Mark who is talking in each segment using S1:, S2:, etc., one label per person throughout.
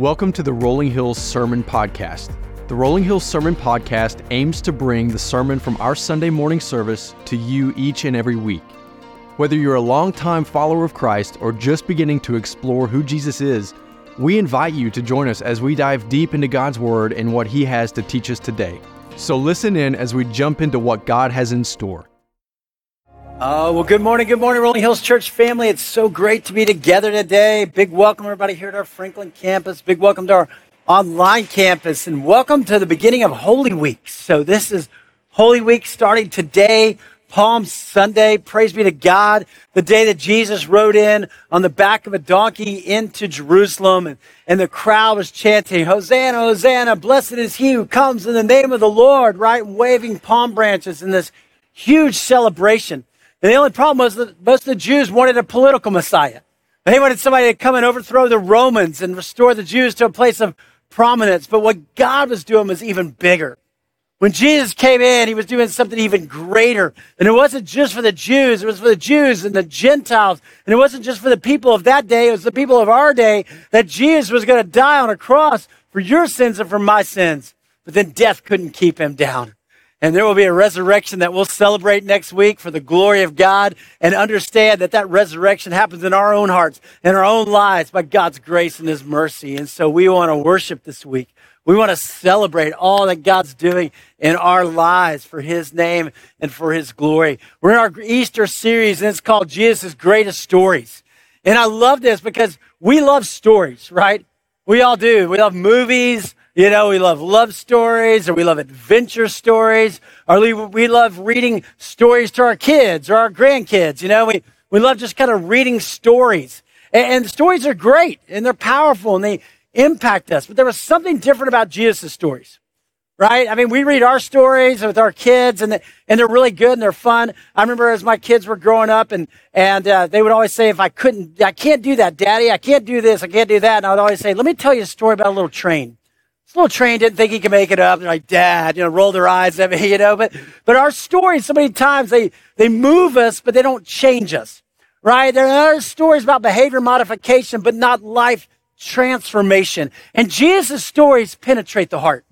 S1: Welcome to the Rolling Hills Sermon Podcast. The Rolling Hills Sermon Podcast aims to bring the sermon from our Sunday morning service to you each and every week. Whether you're a longtime follower of Christ or just beginning to explore who Jesus is, we invite you to join us as we dive deep into God's Word and what He has to teach us today. So listen in as we jump into what God has in store.
S2: Well, good morning, Rolling Hills Church family. It's so great to be together today. Big welcome, everybody, here at our Franklin campus. Big welcome to our online campus, and welcome to the beginning of Holy Week. So this is Holy Week starting today, Palm Sunday. Praise be to God, the day that Jesus rode in on the back of a donkey into Jerusalem, and the crowd was chanting, "Hosanna, Hosanna, blessed is he who comes in the name of the Lord," right? And waving palm branches in this huge celebration. And the only problem was that most of the Jews wanted a political Messiah. They wanted somebody to come and overthrow the Romans and restore the Jews to a place of prominence. But what God was doing was even bigger. When Jesus came in, He was doing something even greater. And it wasn't just for the Jews. It was for the Jews and the Gentiles. And it wasn't just for the people of that day. It was the people of our day, that Jesus was going to die on a cross for your sins and for my sins. But then death couldn't keep Him down. And there will be a resurrection that we'll celebrate next week for the glory of God, and understand that that resurrection happens in our own hearts, in our own lives, by God's grace and His mercy. And so we want to worship this week. We want to celebrate all that God's doing in our lives for His name and for His glory. We're in our Easter series, and it's called Jesus' Greatest Stories. And I love this because we love stories, right? We all do. We love movies. You know, we love love stories, or we love adventure stories, or we love reading stories to our kids or our grandkids. You know, we love just kind of reading stories. And stories are great, and they're powerful, and they impact us. But there was something different about Jesus' stories, right? I mean, we read our stories with our kids, and they're really good, and they're fun. I remember as my kids were growing up, and they would always say, I can't do that, Daddy. I can't do this. I can't do that. And I would always say, let me tell you a story about a little train. This little train didn't think he could make it up. They're like, Dad, roll their eyes at me, But our stories, so many times, they move us, but they don't change us, right? There are stories about behavior modification, but not life transformation. And Jesus' stories penetrate the heart.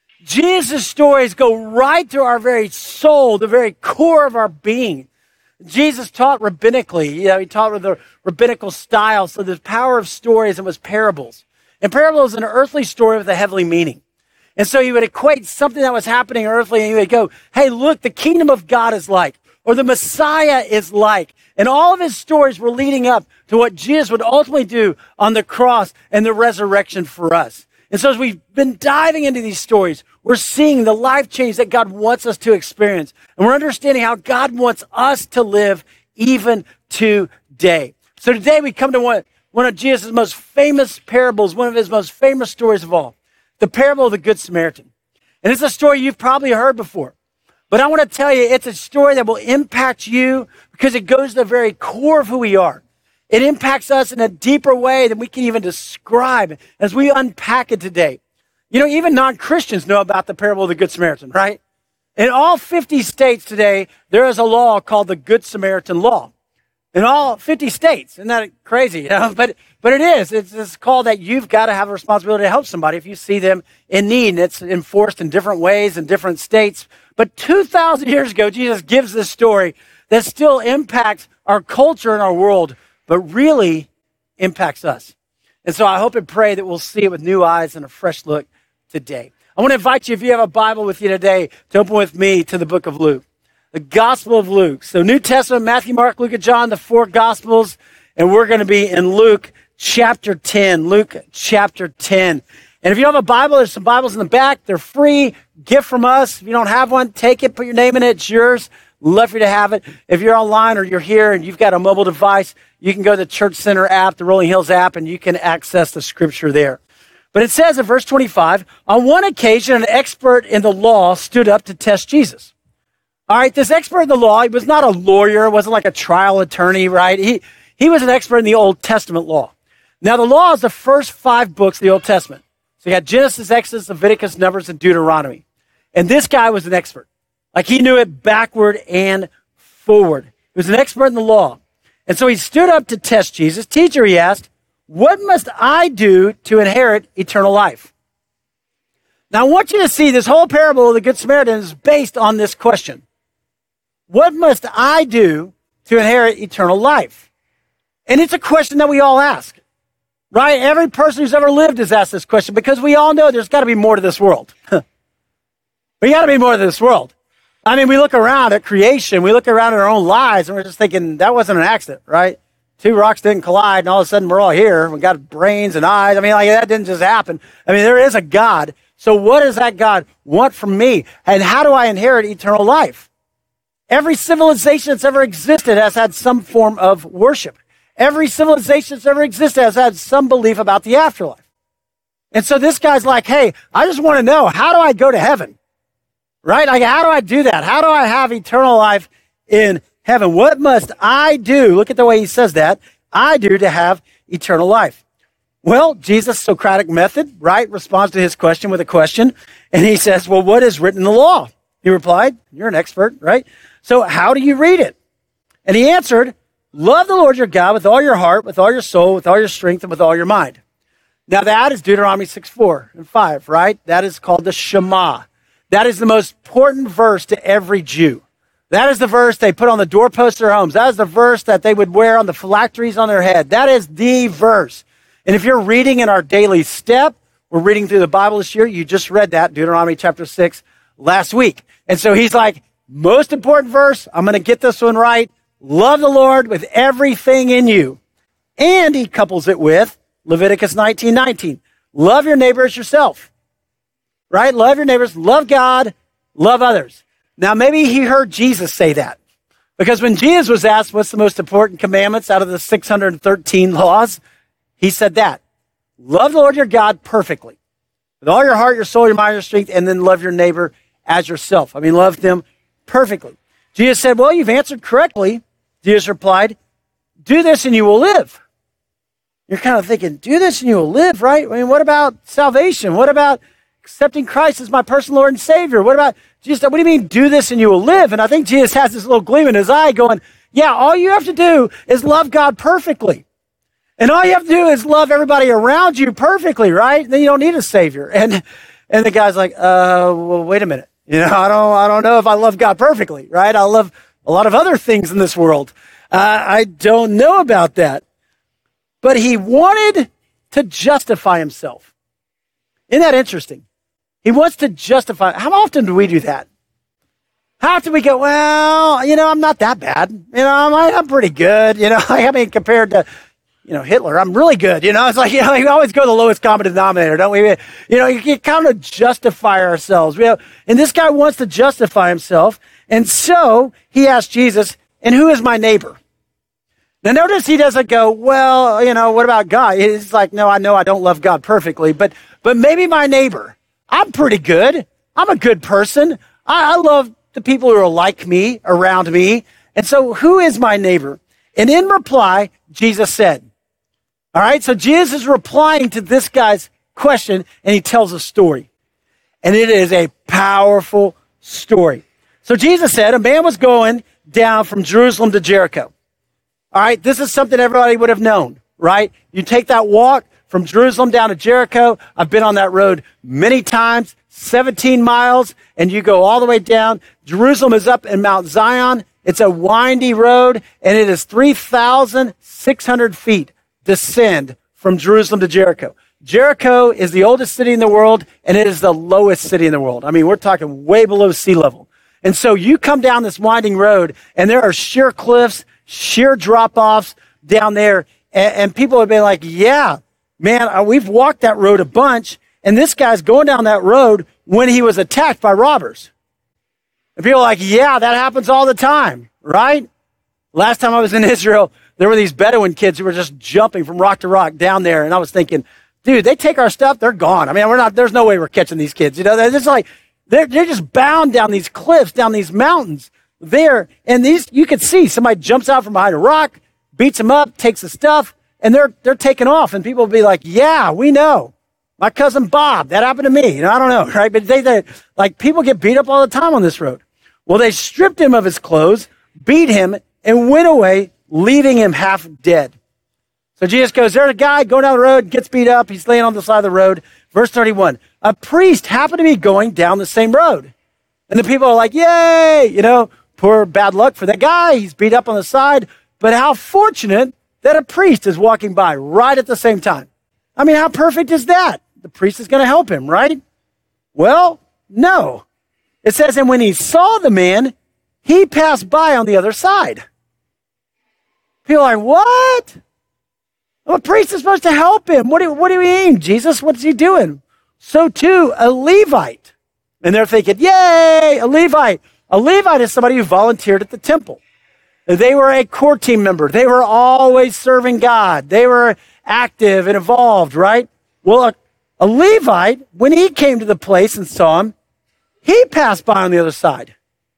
S2: Jesus' stories go right to our very soul, the very core of our being. Jesus taught rabbinically. He taught with the rabbinical style. So the power of stories, and was parables. And parable is an earthly story with a heavenly meaning. And so you would equate something that was happening earthly, and you would go, hey, look, the kingdom of God is like, or the Messiah is like. And all of His stories were leading up to what Jesus would ultimately do on the cross and the resurrection for us. And so as we've been diving into these stories, we're seeing the life change that God wants us to experience. And we're understanding how God wants us to live even today. So today we come to one of Jesus' most famous parables, one of His most famous stories of all, the parable of the Good Samaritan. And it's a story you've probably heard before. But I want to tell you, it's a story that will impact you because it goes to the very core of who we are. It impacts us in a deeper way than we can even describe as we unpack it today. Even non-Christians know about the parable of the Good Samaritan, right? In all 50 states today, there is a law called the Good Samaritan Law. In all 50 states. Isn't that crazy? But it is. It's called that you've got to have a responsibility to help somebody if you see them in need. And it's enforced in different ways in different states. But 2,000 years ago, Jesus gives this story that still impacts our culture and our world, but really impacts us. And so I hope and pray that we'll see it with new eyes and a fresh look today. I want to invite you, if you have a Bible with you today, to open with me to the book of Luke. The Gospel of Luke. So New Testament, Matthew, Mark, Luke, and John, the four Gospels. And we're going to be in Luke chapter 10. Luke chapter 10. And if you don't have a Bible, there's some Bibles in the back. They're free. Gift from us. If you don't have one, take it. Put your name in it. It's yours. Love for you to have it. If you're online or you're here and you've got a mobile device, you can go to the Church Center app, the Rolling Hills app, and you can access the scripture there. But it says in verse 25, on one occasion, an expert in the law stood up to test Jesus. All right, this expert in the law, he was not a lawyer, wasn't like a trial attorney, right? He was an expert in the Old Testament law. Now, the law is the first 5 books of the Old Testament. So you got Genesis, Exodus, Leviticus, Numbers, and Deuteronomy. And this guy was an expert. Like, he knew it backward and forward. He was an expert in the law. And so he stood up to test Jesus. Teacher, he asked, what must I do to inherit eternal life? Now, I want you to see this whole parable of the Good Samaritan is based on this question. What must I do to inherit eternal life? And it's a question that we all ask, right? Every person who's ever lived has asked this question because we all know there's got to be more to this world. We got to be more to this world. I mean, we look around at creation, we look around at our own lives, and we're just thinking, that wasn't an accident, right? Two rocks didn't collide, and all of a sudden we're all here. We got brains and eyes. I mean, like that didn't just happen. I mean, there is a God. So what does that God want from me? And how do I inherit eternal life? Every civilization that's ever existed has had some form of worship. Every civilization that's ever existed has had some belief about the afterlife. And so this guy's like, hey, I just want to know, how do I go to heaven? Right? Like, how do I do that? How do I have eternal life in heaven? What must I do? Look at the way he says that. I do to have eternal life. Well, Jesus' Socratic method, right, responds to his question with a question. And he says, well, what is written in the law? He replied, you're an expert, right? So how do you read it? And he answered, love the Lord your God with all your heart, with all your soul, with all your strength, and with all your mind. Now that is Deuteronomy 6:4 and 5, right? That is called the Shema. That is the most important verse to every Jew. That is the verse they put on the doorposts of their homes. That is the verse that they would wear on the phylacteries on their head. That is the verse. And if you're reading in our daily step, we're reading through the Bible this year, you just read that, Deuteronomy chapter 6 last week. And so he's like, most important verse, I'm going to get this one right. Love the Lord with everything in you. And he couples it with Leviticus 19:19. Love your neighbor as yourself. Right? Love your neighbors, love God, love others. Now, maybe he heard Jesus say that. Because when Jesus was asked what's the most important commandments out of the 613 laws, he said that. Love the Lord your God perfectly. With all your heart, your soul, your mind, your strength, and then love your neighbor as yourself. I mean, love them perfectly. Jesus said, well, you've answered correctly. Jesus replied, do this and you will live. You're kind of thinking, do this and you will live, right? I mean, what about salvation? What about accepting Christ as my personal Lord and Savior? What about Jesus? What do you mean, do this and you will live? And I think Jesus has this little gleam in his eye going, yeah, all you have to do is love God perfectly. And all you have to do is love everybody around you perfectly, right? Then you don't need a Savior. And the guy's like, well, wait a minute. You know, I don't know if I love God perfectly, right? I love a lot of other things in this world. I don't know about that. But he wanted to justify himself. Isn't that interesting? He wants to justify. How often do we do that? How often we go, well, you know, I'm not that bad. You know, I'm pretty good. You know, I mean, compared to, you know, Hitler, I'm really good. You know, it's like, you know, we always go to the lowest common denominator, don't we? You know, you kind of justify ourselves. And this guy wants to justify himself. And so he asked Jesus, and who is my neighbor? Now, notice he doesn't go, well, you know, what about God? He's like, no, I know I don't love God perfectly, but maybe my neighbor. I'm pretty good. I'm a good person. I love the people who are like me, around me. And so who is my neighbor? And in reply, Jesus said, all right, so Jesus is replying to this guy's question, and he tells a story. And it is a powerful story. So Jesus said, a man was going down from Jerusalem to Jericho. All right, this is something everybody would have known, right? You take that walk from Jerusalem down to Jericho. I've been on that road many times, 17 miles, and you go all the way down. Jerusalem is up in Mount Zion. It's a windy road, and it is 3,600 feet descend from Jerusalem to Jericho. Jericho is the oldest city in the world, and it is the lowest city in the world. I mean, we're talking way below sea level. And so you come down this winding road, and there are sheer cliffs, sheer drop-offs down there, and people have been like, yeah, man, we've walked that road a bunch, and this guy's going down that road when he was attacked by robbers. And people are like, yeah, that happens all the time, right? Last time I was in Israel, there were these Bedouin kids who were just jumping from rock to rock down there, and I was thinking, dude, they take our stuff, they're gone. I mean, there's no way we're catching these kids. You know, they're just like, they're just bound down these cliffs, down these mountains there, and you could see somebody jumps out from behind a rock, beats them up, takes the stuff, and they're taking off, and people will be like, yeah, we know. My cousin Bob, that happened to me. You know, I don't know, right? But they like, people get beat up all the time on this road. Well, they stripped him of his clothes, beat him, and went away, leaving him half dead. So Jesus goes, there's a guy going down the road, gets beat up. He's laying on the side of the road. Verse 31, a priest happened to be going down the same road. And the people are like, yay, poor bad luck for that guy. He's beat up on the side. But how fortunate that a priest is walking by right at the same time. I mean, how perfect is that? The priest is going to help him, right? Well, no. It says, and when he saw the man, he passed by on the other side. People are like, what? Well, a priest is supposed to help him. What do you mean, Jesus? What's he doing? So too, a Levite. And they're thinking, yay, a Levite. A Levite is somebody who volunteered at the temple. They were a core team member. They were always serving God. They were active and involved, right? Well, a Levite, when he came to the place and saw him, he passed by on the other side.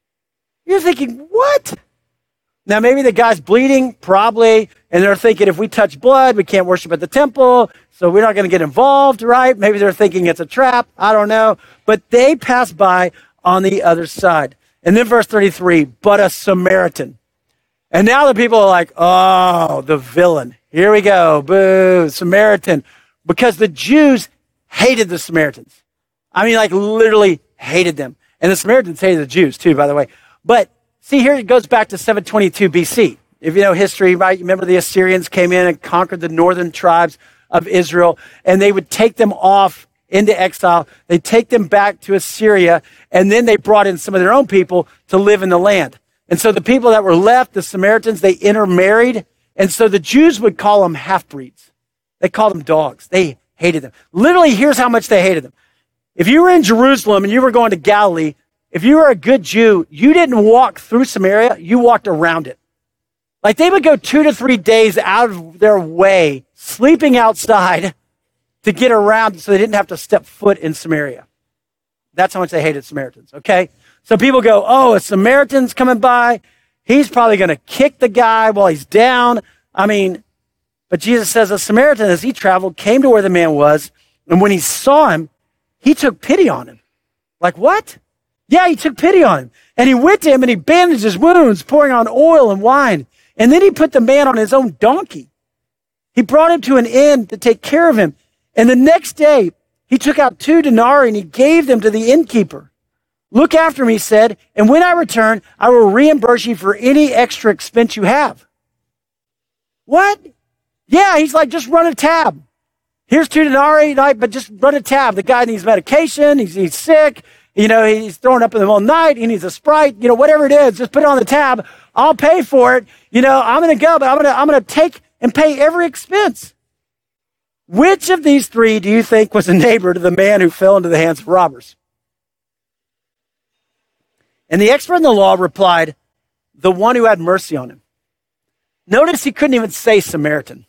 S2: You're thinking, what? Now, maybe the guy's bleeding, probably, and they're thinking if we touch blood, we can't worship at the temple, so we're not going to get involved, right? Maybe they're thinking it's a trap. I don't know. But they passed by on the other side. And then verse 33, but a Samaritan. And now the people are like, oh, the villain. Here we go. Boo, Samaritan. Because the Jews hated the Samaritans. I mean, like literally hated them. And the Samaritans hated the Jews too, by the way. But see, here it goes back to 722 BC. If you know history, right? You remember the Assyrians came in and conquered the northern tribes of Israel, and they would take them off into exile. They take them back to Assyria, and then they brought in some of their own people to live in the land. And so the people that were left, the Samaritans, they intermarried. And so the Jews would call them half-breeds. They called them dogs. They hated them. Literally, here's how much they hated them. If you were in Jerusalem and you were going to Galilee, if you were a good Jew, you didn't walk through Samaria, you walked around it. Like they would go 2 to 3 days out of their way, sleeping outside to get around so they didn't have to step foot in Samaria. That's how much they hated Samaritans, okay? So people go, oh, a Samaritan's coming by. He's probably going to kick the guy while he's down. I mean, but Jesus says a Samaritan, as he traveled, came to where the man was. And when he saw him, he took pity on him. Like what? Yeah, he took pity on him. And he went to him and he bandaged his wounds, pouring on oil and wine. And then he put the man on his own donkey. He brought him to an inn to take care of him. And the next day, he took out 2 denarii and he gave them to the innkeeper. Look after me, he said, and when I return, I will reimburse you for any extra expense you have. What? Yeah, he's like, just run a tab. Here's 2 denarii, but just run a tab. The guy needs medication. He's sick. He's throwing up in the middle of the night. He needs a Sprite. Whatever it is, just put it on the tab. I'll pay for it. I'm going to go, but I'm going to take and pay every expense. Which of these 3 do you think was a neighbor to the man who fell into the hands of robbers? And the expert in the law replied, the one who had mercy on him. Notice he couldn't even say Samaritan.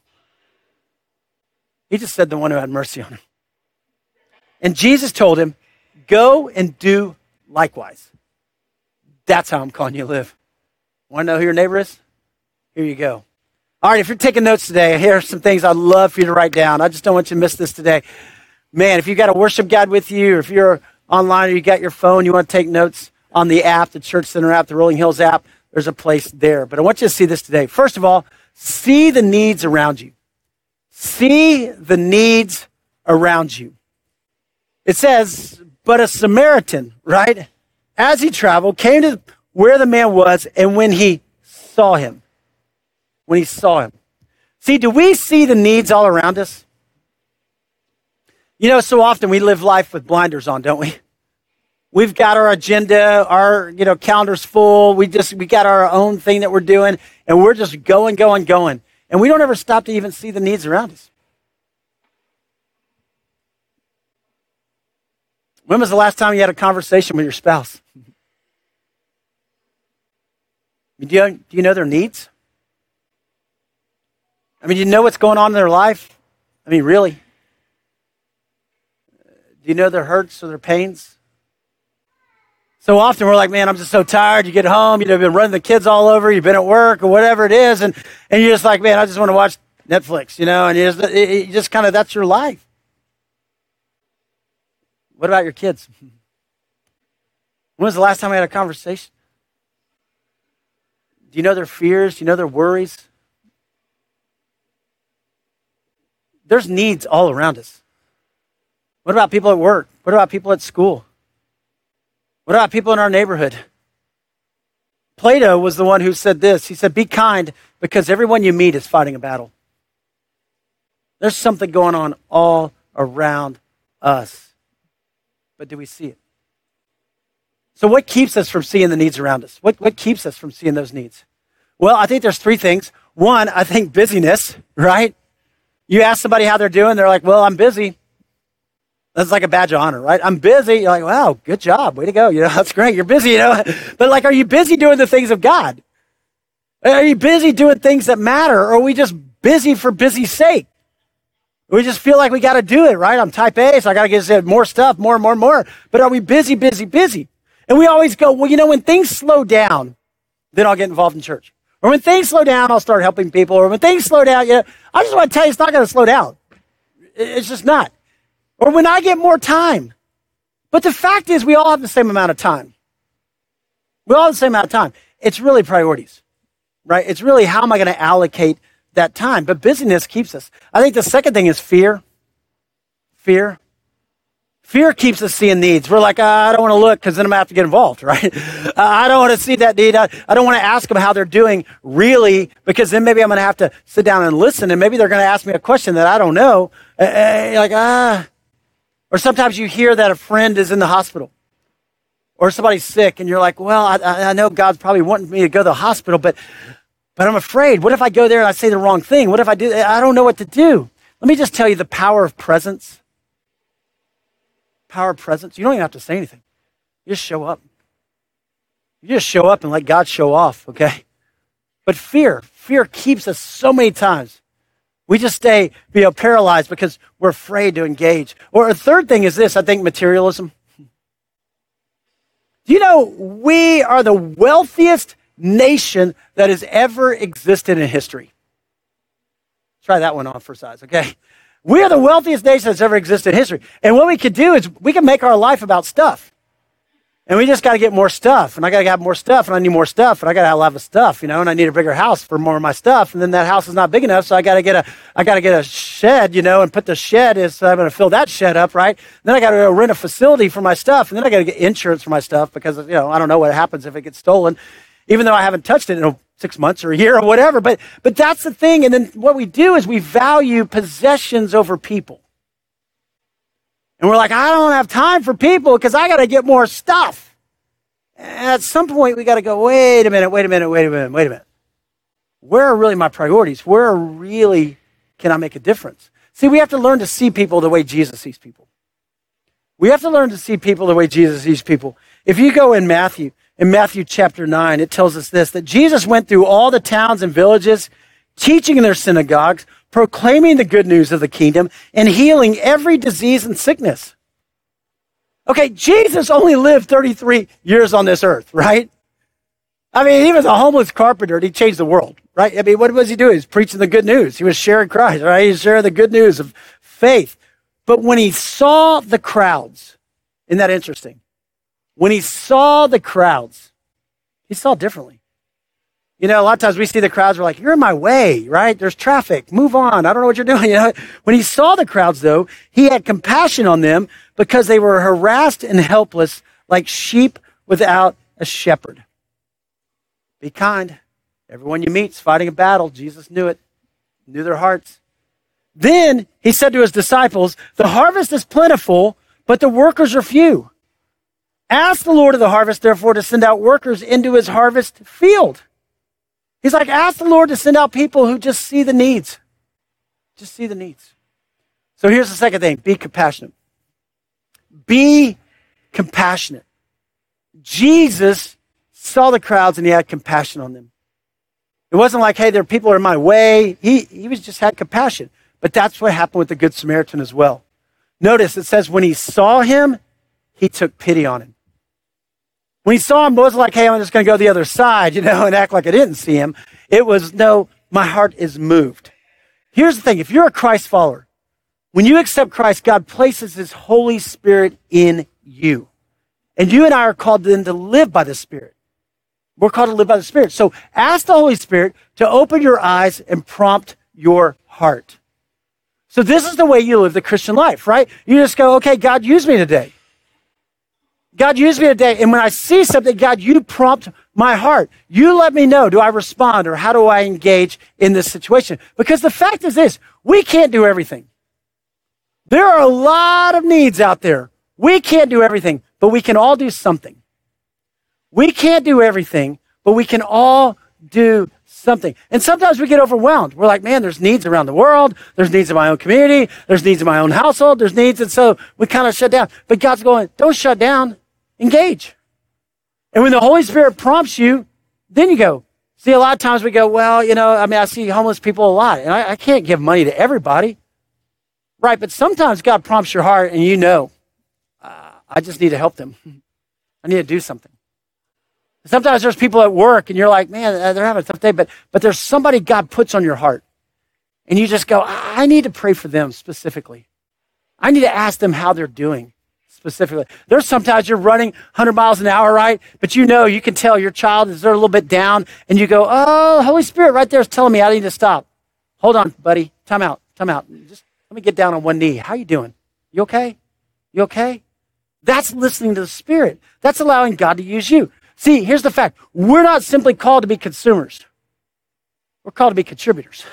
S2: He just said the one who had mercy on him. And Jesus told him, go and do likewise. That's how I'm calling you to live. Want to know who your neighbor is? Here you go. All right, if you're taking notes today, here are some things I'd love for you to write down. I just don't want you to miss this today. Man, if you got a worship guide with you, or if you're online or you got your phone, you want to take notes on the app, the Church Center app, the Rolling Hills app, there's a place there. But I want you to see this today. First of all, see the needs around you. See the needs around you. It says, but a Samaritan, right, as he traveled, came to where the man was, and when he saw him, See, do we see the needs all around us? So often we live life with blinders on, don't we? We've got our agenda, our calendar's full. We got our own thing that we're doing, and we're just going. And we don't ever stop to even see the needs around us. When was the last time you had a conversation with your spouse? Do you know their needs? Do you know what's going on in their life? Really? Do you know their hurts or their pains? So often we're like, man, I'm just so tired. You get home, you've been running the kids all over, you've been at work or whatever it is, and you're just like, man, I just want to watch Netflix, and you just kind of, that's your life. What about your kids? When was the last time I had a conversation? Do you know their fears? Do you know their worries? there's needs all around us. What about people at work? What about people at school? What about people in our neighborhood? Plato was the one who said this. He said, be kind because everyone you meet is fighting a battle. There's something going on all around us. But do we see it? So what keeps us from seeing the needs around us? What keeps us from seeing those needs? Well, I think there's three things. One, I think busyness, right? You ask somebody how they're doing, they're like, well, I'm busy. That's like a badge of honor, right? I'm busy. You're like, wow, good job. Way to go. That's great. You're busy, But like, are you busy doing the things of God? Are you busy doing things that matter? Or are we just busy for busy's sake? We just feel like we got to do it, right? I'm type A, so I got to get more stuff, more. But are we busy? And we always go, well, when things slow down, then I'll get involved in church. Or when things slow down, I'll start helping people. Or when things slow down, I just want to tell you, it's not going to slow down. It's just not. Or when I get more time. But the fact is, we all have the same amount of time. We all have the same amount of time. It's really priorities, right? It's really how am I going to allocate that time? But busyness keeps us. I think the second thing is fear. Fear keeps us seeing needs. We're like, I don't want to look because then I'm going to have to get involved, right? I don't want to see that need. I don't want to ask them how they're doing really because then maybe I'm going to have to sit down and listen and maybe they're going to ask me a question that I don't know. Or sometimes you hear that a friend is in the hospital or somebody's sick and you're like, well, I know God's probably wanting me to go to the hospital, but I'm afraid. What if I go there and I say the wrong thing? What if I do? I don't know what to do. Let me just tell you the power of presence. Power of presence. You don't even have to say anything. You just show up. You just show up and let God show off, okay? But fear keeps us so many times. We just stay paralyzed because we're afraid to engage. Or a third thing is this, I think, materialism. Do you know we are the wealthiest nation that has ever existed in history? Try that one on for size, okay? We are the wealthiest nation that's ever existed in history. And what we could do is we can make our life about stuff. And we just got to get more stuff. And I got to have more stuff. And I need more stuff. And I got to have a lot of stuff, And I need a bigger house for more of my stuff. And then that house is not big enough. So I got to get a shed, and put the shed in. So I'm going to fill that shed up, right? Then I got to go rent a facility for my stuff. And then I got to get insurance for my stuff because, I don't know what happens if it gets stolen, even though I haven't touched it in 6 months or a year or whatever. But that's the thing. And then what we do is we value possessions over people. And we're like, I don't have time for people because I got to get more stuff. And at some point, we got to go, wait a minute. Where are really my priorities? Where really can I make a difference? See, we have to learn to see people the way Jesus sees people. We have to learn to see people the way Jesus sees people. If you go in Matthew chapter 9, it tells us this, that Jesus went through all the towns and villages, teaching in their synagogues, proclaiming the good news of the kingdom, and healing every disease and sickness. Okay, Jesus only lived 33 years on this earth, right? I mean, he was a homeless carpenter and he changed the world, right? I mean, what was he doing? He was preaching the good news. He was sharing Christ, right? He was sharing the good news of faith. But when he saw the crowds, isn't that interesting? When he saw the crowds, he saw differently. A lot of times we see the crowds, we're like, you're in my way, right? There's traffic. Move on. I don't know what you're doing. When he saw the crowds, though, he had compassion on them because they were harassed and helpless like sheep without a shepherd. Be kind. Everyone you meet is fighting a battle. Jesus knew it. Knew their hearts. Then he said to his disciples, the harvest is plentiful, but the workers are few. Ask the Lord of the harvest, therefore, to send out workers into his harvest field. He's like, ask the Lord to send out people who just see the needs. Just see the needs. So here's the second thing. Be compassionate. Be compassionate. Jesus saw the crowds and he had compassion on them. It wasn't like, hey, there are people who are in my way. He was just had compassion. But that's what happened with the Good Samaritan as well. Notice it says when he saw him, he took pity on him. When he saw him, it wasn't like, hey, I'm just going to go the other side, and act like I didn't see him. It was, no, my heart is moved. Here's the thing. If you're a Christ follower, when you accept Christ, God places his Holy Spirit in you. And you and I are called then to live by the Spirit. We're called to live by the Spirit. So ask the Holy Spirit to open your eyes and prompt your heart. So this is the way you live the Christian life, right? You just go, okay, God, use me today. God, use me today. And when I see something, God, you prompt my heart. You let me know, do I respond or how do I engage in this situation? Because the fact is this, we can't do everything. There are a lot of needs out there. We can't do everything, but we can all do something. We can't do everything, but we can all do something. And sometimes we get overwhelmed. We're like, man, there's needs around the world. There's needs in my own community. There's needs in my own household. There's needs. And so we kind of shut down. But God's going, don't shut down. Engage. And when the Holy Spirit prompts you, then you go. See, a lot of times we go, well, I see homeless people a lot, and I can't give money to everybody. Right, but sometimes God prompts your heart, and I just need to help them. I need to do something. Sometimes there's people at work, and you're like, man, they're having a tough day, but there's somebody God puts on your heart. And you just go, I need to pray for them specifically. I need to ask them how they're doing specifically. There's sometimes you're running 100 miles an hour, right? But you can tell your child is there a little bit down, and you go, oh, the Holy Spirit right there is telling me I need to stop. Hold on, buddy. Time out. Just let me get down on one knee. How you doing? You okay? You okay? That's listening to the Spirit. That's allowing God to use you. See, here's the fact. We're not simply called to be consumers. We're called to be contributors.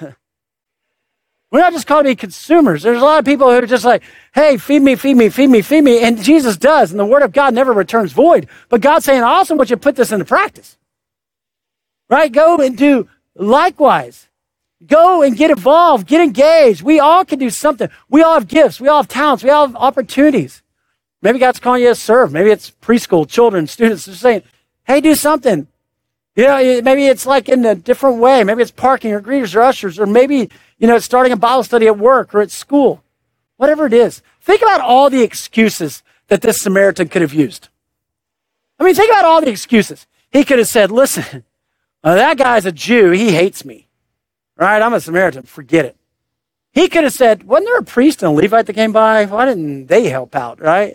S2: We're not just called to be consumers. There's a lot of people who are just like, hey, feed me, feed me, feed me, feed me. And Jesus does. And the word of God never returns void. But God's saying, I also want you to put this into practice. Right? Go and do likewise. Go and get involved. Get engaged. We all can do something. We all have gifts. We all have talents. We all have opportunities. Maybe God's calling you to serve. Maybe it's preschool, children, students. They're saying, hey, do something. Maybe it's like in a different way. Maybe it's parking or greeters or ushers, or maybe, it's starting a Bible study at work or at school. Whatever it is. Think about all the excuses that this Samaritan could have used. Think about all the excuses. He could have said, listen, that guy's a Jew. He hates me. Right? I'm a Samaritan. Forget it. He could have said, wasn't there a priest and a Levite that came by? Why didn't they help out, right?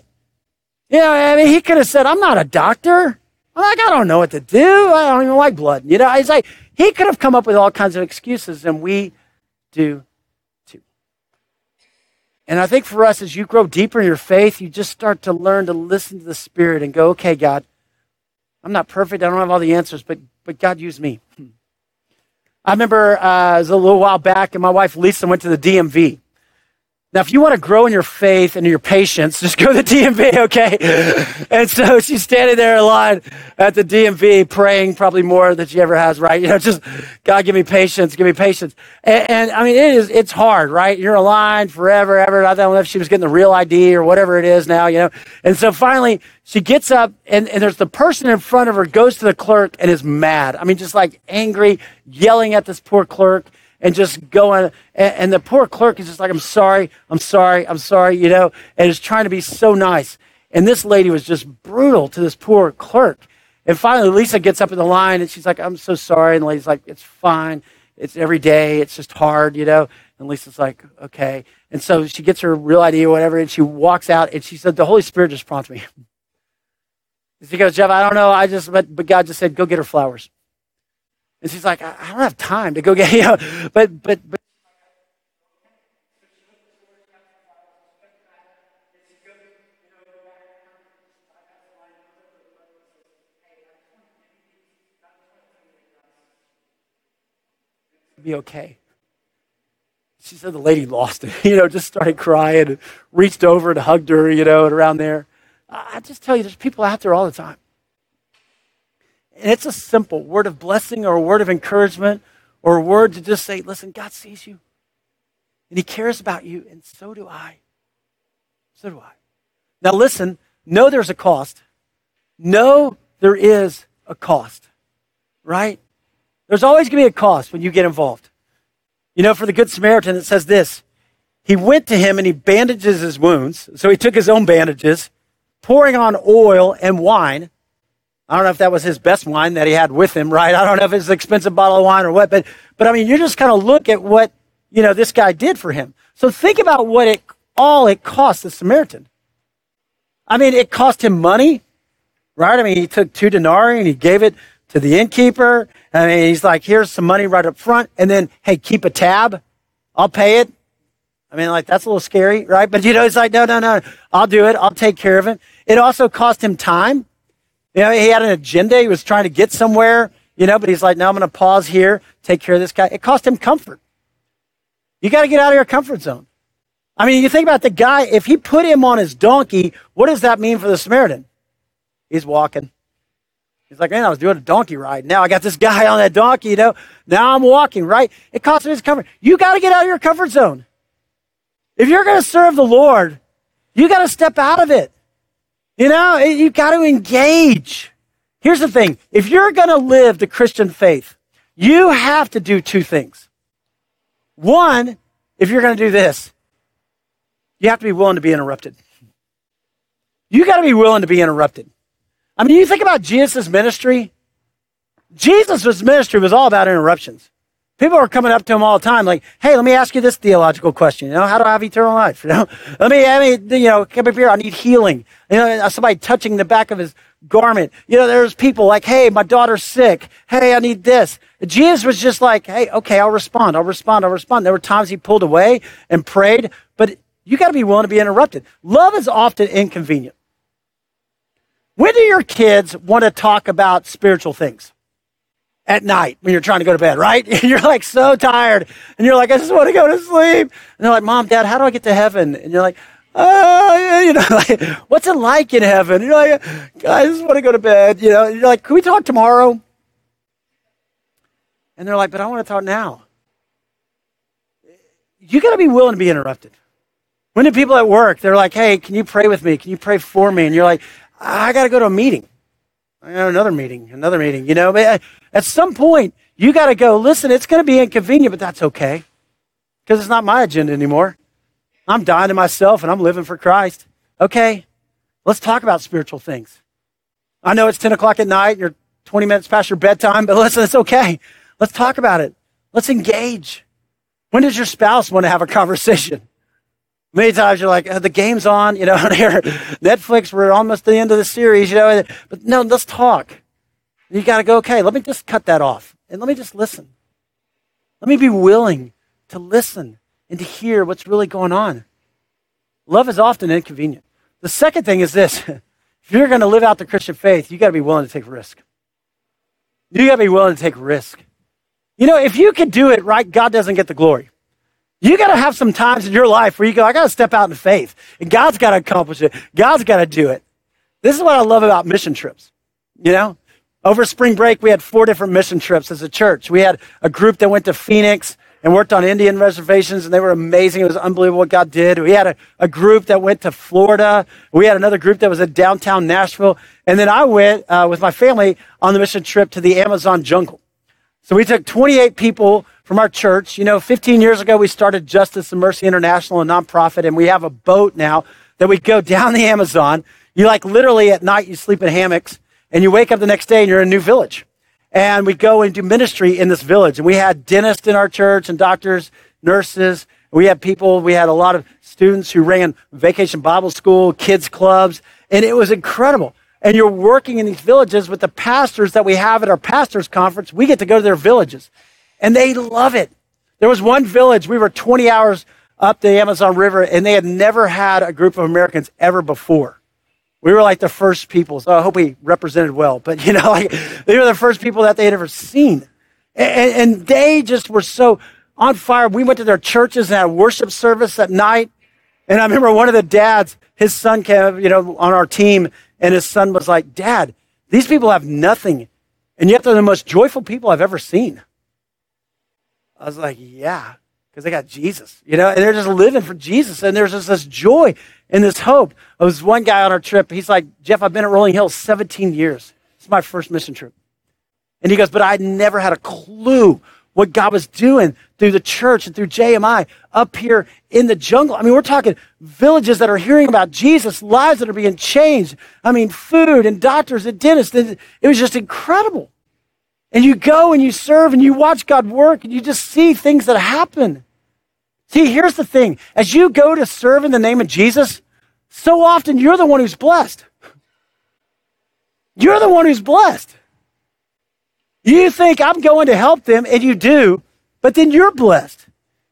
S2: He could have said, I'm not a doctor. I don't know what to do. I don't even like blood. It's like he could have come up with all kinds of excuses, and we do too. And I think for us, as you grow deeper in your faith, you just start to learn to listen to the Spirit and go, okay, God, I'm not perfect. I don't have all the answers, but God, use me. I remember it was a little while back, and my wife Lisa went to the DMV. Now, if you want to grow in your faith and your patience, just go to the DMV, okay? And so she's standing there in line at the DMV praying probably more than she ever has, right? Just, God, give me patience, give me patience. And it's hard, right? You're in line forever, ever. I don't know if she was getting the real ID or whatever it is now, And so finally, she gets up, and there's the person in front of her goes to the clerk and is mad. Just like angry, yelling at this poor clerk. And just going, and the poor clerk is just like, I'm sorry, and is trying to be so nice. And this lady was just brutal to this poor clerk. And finally, Lisa gets up in the line, and she's like, I'm so sorry. And the lady's like, it's fine. It's every day. It's just hard, And Lisa's like, okay. And so she gets her real ID or whatever, and she walks out, and she said, the Holy Spirit just prompted me. She goes, Jeff, I don't know. But God just said, go get her flowers. And she's like, I don't have time to go get, but. Be okay. She said the lady lost it, just started crying, and reached over and hugged her, and around there. I just tell you, there's people out there all the time. And it's a simple word of blessing or a word of encouragement or a word to just say, listen, God sees you. And he cares about you, and so do I. So do I. Now listen, know there's a cost. Know there is a cost, right? There's always going to be a cost when you get involved. For the Good Samaritan, it says this. He went to him and he bandages his wounds. So he took his own bandages, pouring on oil and wine. I don't know if that was his best wine that he had with him, right? I don't know if it's an expensive bottle of wine or what, but you just kind of look at what, this guy did for him. So think about what it cost the Samaritan. It cost him money, right? He took 2 denarii and he gave it to the innkeeper. He's like, here's some money right up front. And then, hey, keep a tab. I'll pay it. I mean, like, that's a little scary, right? But, he's like, no, I'll do it. I'll take care of it. It also cost him time. He had an agenda. He was trying to get somewhere, but he's like, no, I'm going to pause here, take care of this guy. It cost him comfort. You got to get out of your comfort zone. I mean, you think about the guy, if he put him on his donkey, what does that mean for the Samaritan? He's walking. He's like, man, I was doing a donkey ride. Now I got this guy on that donkey, Now I'm walking, right? It costs him his comfort. You got to get out of your comfort zone. If you're going to serve the Lord, you got to step out of it. You got to engage. Here's the thing. If you're going to live the Christian faith, you have to do two things. One, if you're going to do this, you have to be willing to be interrupted. You got to be willing to be interrupted. I mean, you think about Jesus' ministry. Jesus' ministry was all about interruptions. People are coming up to him all the time like, hey, let me ask you this theological question. How do I have eternal life? Let me, come up here. I need healing. Somebody touching the back of his garment. There's people like, hey, my daughter's sick. Hey, I need this. Jesus was just like, hey, okay, I'll respond. There were times he pulled away and prayed, but you got to be willing to be interrupted. Love is often inconvenient. When do your kids want to talk about spiritual things? At night when you're trying to go to bed, right? And you're like so tired. And you're like, I just want to go to sleep. And they're like, Mom, Dad, how do I get to heaven? And you're like, what's it like in heaven? And you're like, I just want to go to bed. And you're like, can we talk tomorrow? And they're like, but I want to talk now. You got to be willing to be interrupted. When do people at work, they're like, hey, can you pray with me? Can you pray for me? And you're like, I got to go to a meeting. I got another meeting. But at some point, you got to go, listen, it's going to be inconvenient, but that's okay. Because it's not my agenda anymore. I'm dying to myself and I'm living for Christ. Okay, let's talk about spiritual things. I know it's 10 o'clock at night. You're 20 minutes past your bedtime, but listen, it's okay. Let's talk about it. Let's engage. When does your spouse want to have a conversation? Many times you're like, the game's on, here, Netflix, we're almost at the end of the series, but no, let's talk. You got to go, okay, let me just cut that off and let me just listen. Let me be willing to listen and to hear what's really going on. Love is often inconvenient. The second thing is this. If you're going to live out the Christian faith, you got to be willing to take risk. You got to be willing to take risk. If you can do it right, God doesn't get the glory. You got to have some times in your life where you go, I got to step out in faith. And God's got to accomplish it. God's got to do it. This is what I love about mission trips. Over spring break, we had 4 different mission trips as a church. We had a group that went to Phoenix and worked on Indian reservations, and they were amazing. It was unbelievable what God did. We had a group that went to Florida. We had another group that was in downtown Nashville. And then I went with my family on the mission trip to the Amazon jungle. So we took 28 people from our church. 15 years ago, we started Justice and Mercy International, a nonprofit, and we have a boat now that we go down the Amazon. You literally at night, you sleep in hammocks, and you wake up the next day and you're in a new village. And we go and do ministry in this village. And we had dentists in our church and doctors, nurses. We had a lot of students who ran Vacation Bible School, kids clubs, and it was incredible. And you're working in these villages with the pastors that we have at our pastors conference. We get to go to their villages, and they love it. There was one village, we were 20 hours up the Amazon River, and they had never had a group of Americans ever before. We were like the first people, so I hope we represented well. But, they were the first people that they had ever seen. And they just were so on fire. We went to their churches and had a worship service at night. And I remember one of the dads, his son came, on our team, and his son was like, Dad, these people have nothing, and yet they're the most joyful people I've ever seen. I was like, yeah, because they got Jesus, and they're just living for Jesus, and there's just this joy and this hope. There was one guy on our trip, he's like, Jeff, I've been at Rolling Hills 17 years. It's my first mission trip. And he goes, but I never had a clue what God was doing through the church and through JMI up here in the jungle. I mean, we're talking villages that are hearing about Jesus, lives that are being changed. I mean, food and doctors and dentists. It was just incredible. And you go and you serve and you watch God work and you just see things that happen. See, here's the thing. As you go to serve in the name of Jesus, so often you're the one who's blessed. You're the one who's blessed. You think I'm going to help them, and you do, but then you're blessed.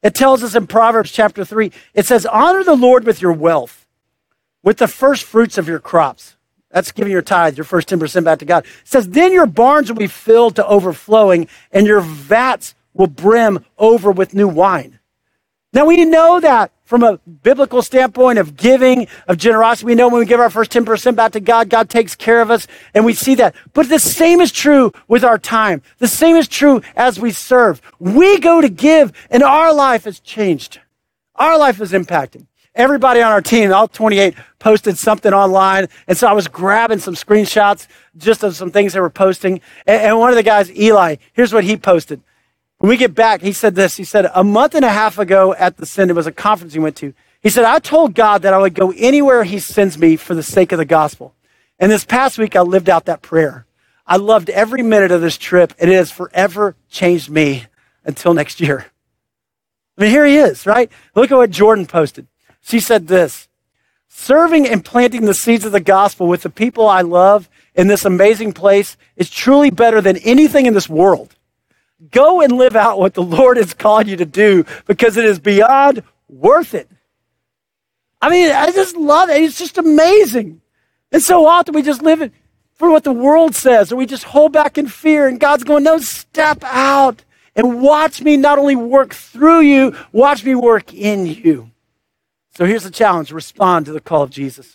S2: It tells us in Proverbs chapter 3, it says, honor the Lord with your wealth, with the first fruits of your crops. That's giving your tithe, your first 10% back to God. It says, then your barns will be filled to overflowing, and your vats will brim over with new wine. Now, we know that from a biblical standpoint of giving, of generosity. We know when we give our first 10% back to God, God takes care of us, and we see that. But the same is true with our time. The same is true as we serve. We go to give, and our life has changed. Our life is impacted. Everybody on our team, all 28, posted something online, and so I was grabbing some screenshots just of some things they were posting. And one of the guys, Eli, here's what he posted. When we get back, he said this. He said, a month and a half ago at the Send, it was a conference he went to. He said, I told God that I would go anywhere he sends me for the sake of the gospel. And this past week, I lived out that prayer. I loved every minute of this trip, and it has forever changed me until next year. I mean, here he is, right? Look at what Jordan posted. She said this, serving and planting the seeds of the gospel with the people I love in this amazing place is truly better than anything in this world. Go and live out what the Lord has called you to do because it is beyond worth it. I mean, I just love it. It's just amazing. And so often we just live it for what the world says, or we just hold back in fear, and God's going, no, step out and watch me not only work through you, watch me work in you. So here's the challenge. Respond to the call of Jesus.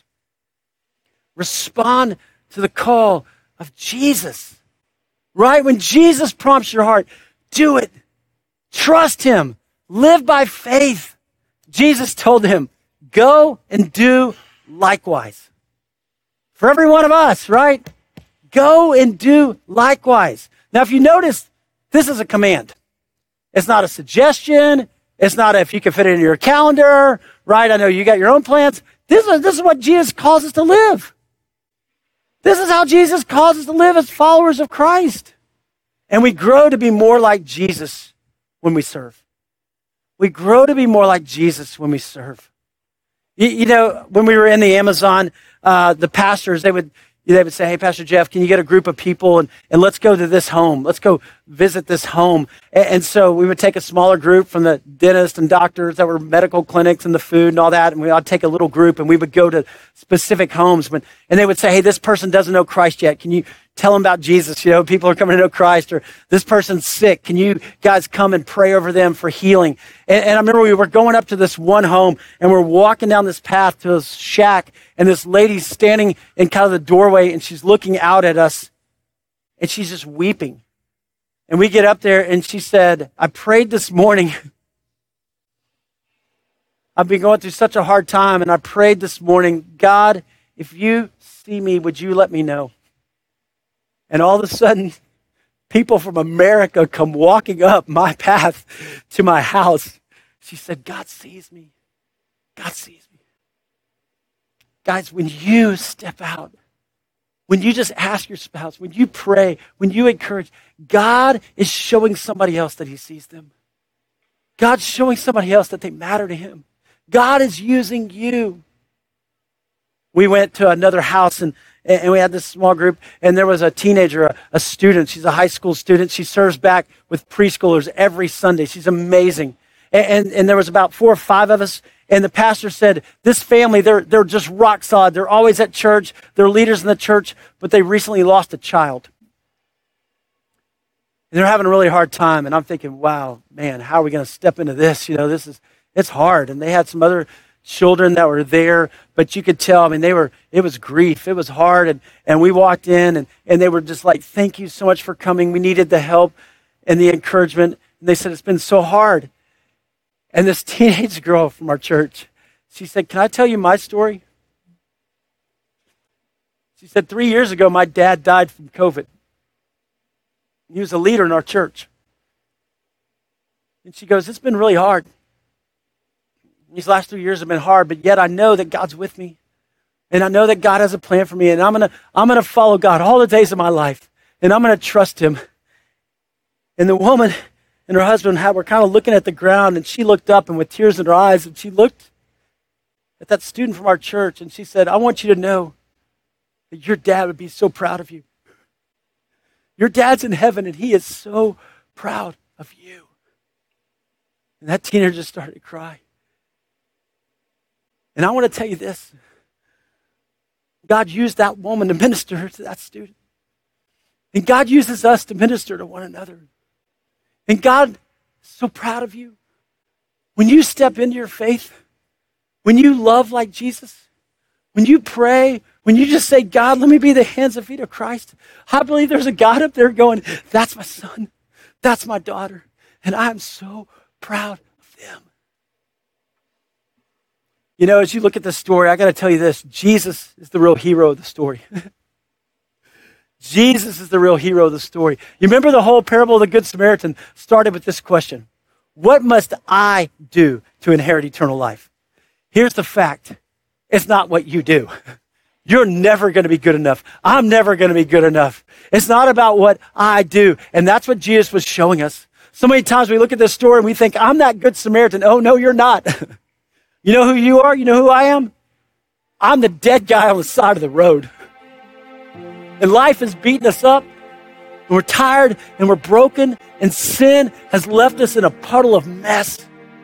S2: Respond to the call of Jesus. Right? When Jesus prompts your heart, do it. Trust him. Live by faith. Jesus told him, go and do likewise. For every one of us, right? Go and do likewise. Now, if you notice, this is a command. It's not a suggestion. It's not if you can fit it into your calendar, right? I know you got your own plans. This is what Jesus calls us to live. This is how Jesus calls us to live as followers of Christ. And we grow to be more like Jesus when we serve. We grow to be more like Jesus when we serve. You know, when we were in the Amazon, the pastors, they would say, hey, Pastor Jeff, can you get a group of people and let's go to this home. Let's go visit this home. And so we would take a smaller group from the dentists and doctors that were medical clinics and the food and all that. And I'd take a little group and we would go to specific homes. And they would say, hey, this person doesn't know Christ yet. Can you tell them about Jesus? You know, people are coming to know Christ, or this person's sick. Can you guys come and pray over them for healing? And I remember we were going up to this one home and we're walking down this path to this shack, and this lady's standing in kind of the doorway and she's looking out at us and she's just weeping. And we get up there and she said, I prayed this morning. I've been going through such a hard time, and I prayed this morning, God, if you see me, would you let me know? And all of a sudden, people from America come walking up my path to my house. She said, God sees me. God sees me. Guys, when you step out, when you just ask your spouse, when you pray, when you encourage, God is showing somebody else that he sees them. God's showing somebody else that they matter to him. God is using you. We went to another house and we had this small group, and there was a teenager, a student. She's a high school student. She serves back with preschoolers every Sunday. She's amazing. And there was about 4 or 5 of us, and the pastor said, this family, they're just rock solid. They're always at church. They're leaders in the church, but they recently lost a child. And they're having a really hard time, and I'm thinking, wow, man, how are we going to step into this? You know, it's hard. And they had some other children that were there, but you could tell, I mean, it was grief. It was hard. And we walked in and they were just like, thank you so much for coming. We needed the help and the encouragement. And they said, it's been so hard. And this teenage girl from our church, she said, can I tell you my story? She said, 3 years ago, my dad died from COVID. He was a leader in our church. And she goes, it's been really hard. These last 3 years have been hard, but yet I know that God's with me. And I know that God has a plan for me. And I'm gonna follow God all the days of my life. And I'm gonna trust him. And the woman and her husband were kind of looking at the ground, and she looked up, and with tears in her eyes, and she looked at that student from our church, and she said, I want you to know that your dad would be so proud of you. Your dad's in heaven, and he is so proud of you. And that teenager just started to cry. And I want to tell you this. God used that woman to minister to that student. And God uses us to minister to one another. And God is so proud of you. When you step into your faith, when you love like Jesus, when you pray, when you just say, God, let me be the hands and feet of Christ, I believe there's a God up there going, that's my son, that's my daughter, and I'm so proud of them. You know, as you look at this story, I got to tell you this. Jesus is the real hero of the story. Jesus is the real hero of the story. You remember the whole parable of the Good Samaritan started with this question. What must I do to inherit eternal life? Here's the fact. It's not what you do. You're never going to be good enough. I'm never going to be good enough. It's not about what I do. And that's what Jesus was showing us. So many times we look at this story and we think, I'm that Good Samaritan. Oh, no, you're not. You know who you are? You know who I am? I'm the dead guy on the side of the road. And life has beaten us up. And we're tired and we're broken. And sin has left us in a puddle of mess.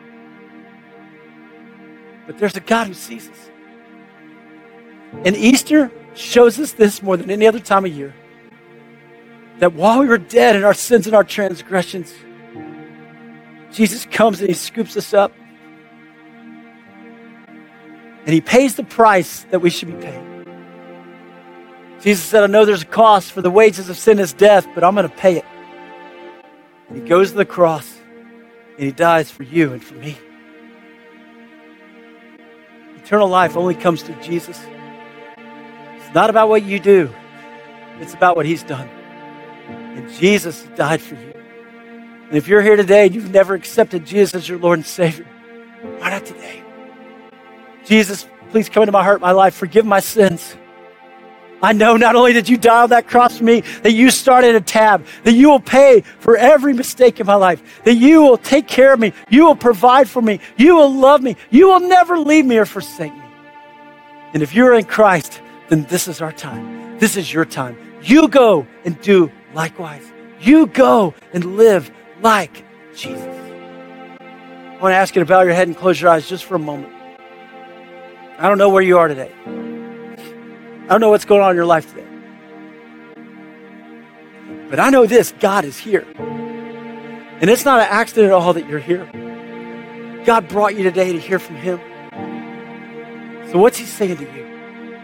S2: But there's a God who sees us. And Easter shows us this more than any other time of year. That while we were dead in our sins and our transgressions, Jesus comes and he scoops us up. And he pays the price that we should be paying. Jesus said, I know there's a cost, for the wages of sin is death, but I'm going to pay it. And he goes to the cross and he dies for you and for me. Eternal life only comes through Jesus. It's not about what you do. It's about what he's done. And Jesus died for you. And if you're here today and you've never accepted Jesus as your Lord and Savior, why not today? Jesus, please come into my heart, my life. Forgive my sins. I know not only did you die on that cross for me, that you started a tab, that you will pay for every mistake in my life, that you will take care of me, you will provide for me, you will love me, you will never leave me or forsake me. And if you're in Christ, then this is our time. This is your time. You go and do likewise. You go and live like Jesus. I want to ask you to bow your head and close your eyes just for a moment. I don't know where you are today. I don't know what's going on in your life today. But I know this, God is here. And it's not an accident at all that you're here. God brought you today to hear from him. So what's he saying to you?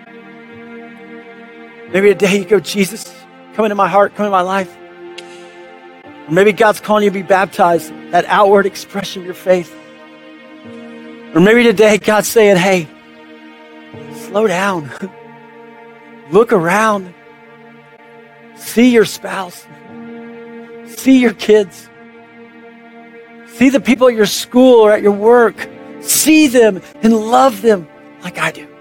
S2: Maybe today you go, Jesus, come into my heart, come into my life. Or maybe God's calling you to be baptized, that outward expression of your faith. Or maybe today God's saying, hey, slow down. Look around. See your spouse. See your kids. See the people at your school or at your work. See them and love them like I do.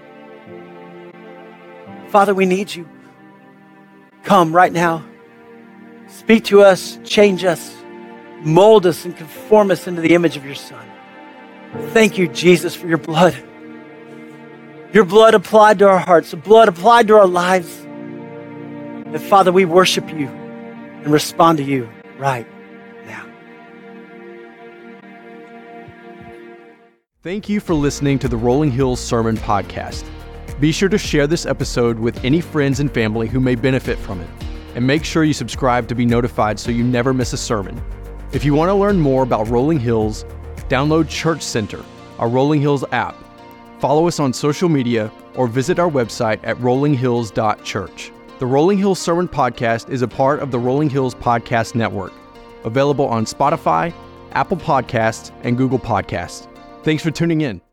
S2: Father, we need you. Come right now. Speak to us, change us, mold us, and conform us into the image of your Son. Thank you, Jesus, for your blood. Your blood applied to our hearts, the blood applied to our lives. And Father, we worship you and respond to you right now.
S1: Thank you for listening to the Rolling Hills Sermon Podcast. Be sure to share this episode with any friends and family who may benefit from it. And make sure you subscribe to be notified so you never miss a sermon. If you want to learn more about Rolling Hills, download Church Center, our Rolling Hills app. Follow us on social media or visit our website at rollinghills.church. The Rolling Hills Sermon Podcast is a part of the Rolling Hills Podcast Network, available on Spotify, Apple Podcasts, and Google Podcasts. Thanks for tuning in.